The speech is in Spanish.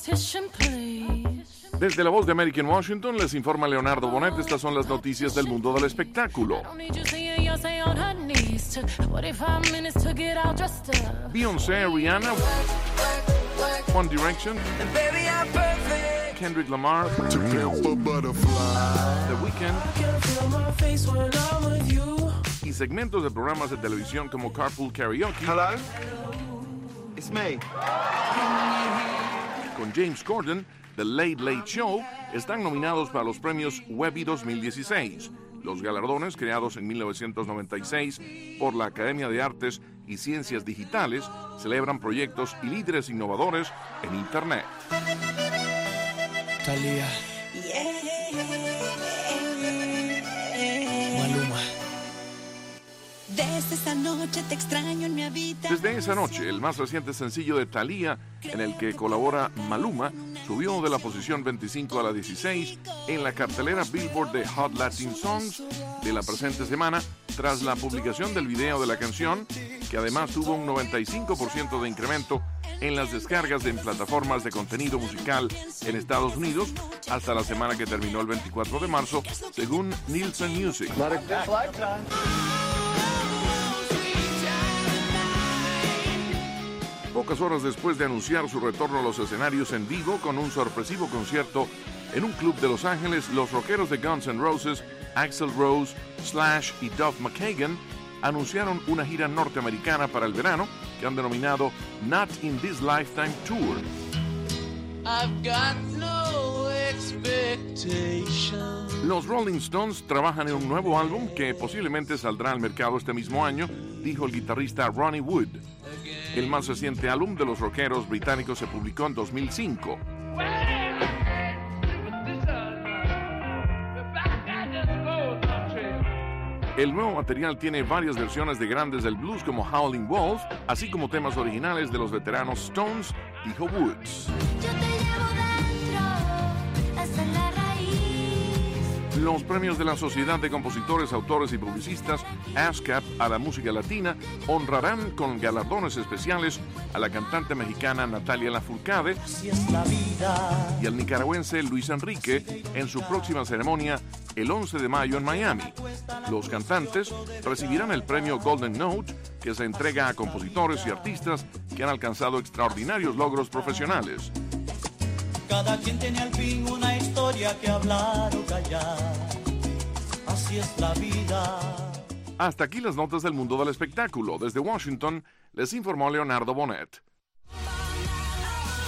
Desde la voz de American Washington les informa Leonardo Bonet. Estas son las noticias del mundo del espectáculo. Beyoncé, Rihanna, One Direction, Kendrick Lamar, The Weeknd y segmentos de programas de televisión como Carpool Karaoke. Hello, it's me. Con James Corden, The Late Late Show, están nominados para los premios Webby 2016, los galardones creados en 1996 por la Academia de Artes y Ciencias Digitales. Celebran proyectos y líderes innovadores en Internet. Thalía. Maluma. Desde esa noche te extraño en mi habitación. Desde esa noche, el más reciente sencillo de Thalía, en el que colabora Maluma, subió de la posición 25 a la 16 en la cartelera Billboard de Hot Latin Songs de la presente semana, tras la publicación del video de la canción, que además tuvo un 95% de incremento en las descargas en plataformas de contenido musical en Estados Unidos hasta la semana que terminó el 24 de marzo, según Nielsen Music. Pocas horas después de anunciar su retorno a los escenarios en vivo con un sorpresivo concierto en un club de Los Ángeles, los rockeros de Guns N' Roses, Axl Rose, Slash y Duff McKagan anunciaron una gira norteamericana para el verano que han denominado Not in This Lifetime Tour. I've got no expectation. Los Rolling Stones trabajan en un nuevo álbum que posiblemente saldrá al mercado este mismo año, dijo el guitarrista Ronnie Wood. El más reciente álbum de los rockeros británicos se publicó en 2005. El nuevo material tiene varias versiones de grandes del blues como Howlin' Wolf, así como temas originales de los veteranos Stones, dijo Woods. Los premios de la Sociedad de Compositores, Autores y Publicistas, ASCAP, a la música latina, honrarán con galardones especiales a la cantante mexicana Natalia Lafourcade y al nicaragüense Luis Enrique en su próxima ceremonia el 11 de mayo en Miami. Los cantantes recibirán el premio Golden Note, que se entrega a compositores y artistas que han alcanzado extraordinarios logros profesionales. Cada quien tiene al fin una historia que hablar o callar. Así es la vida. Hasta aquí las notas del mundo del espectáculo. Desde Washington, les informó Leonardo Bonet.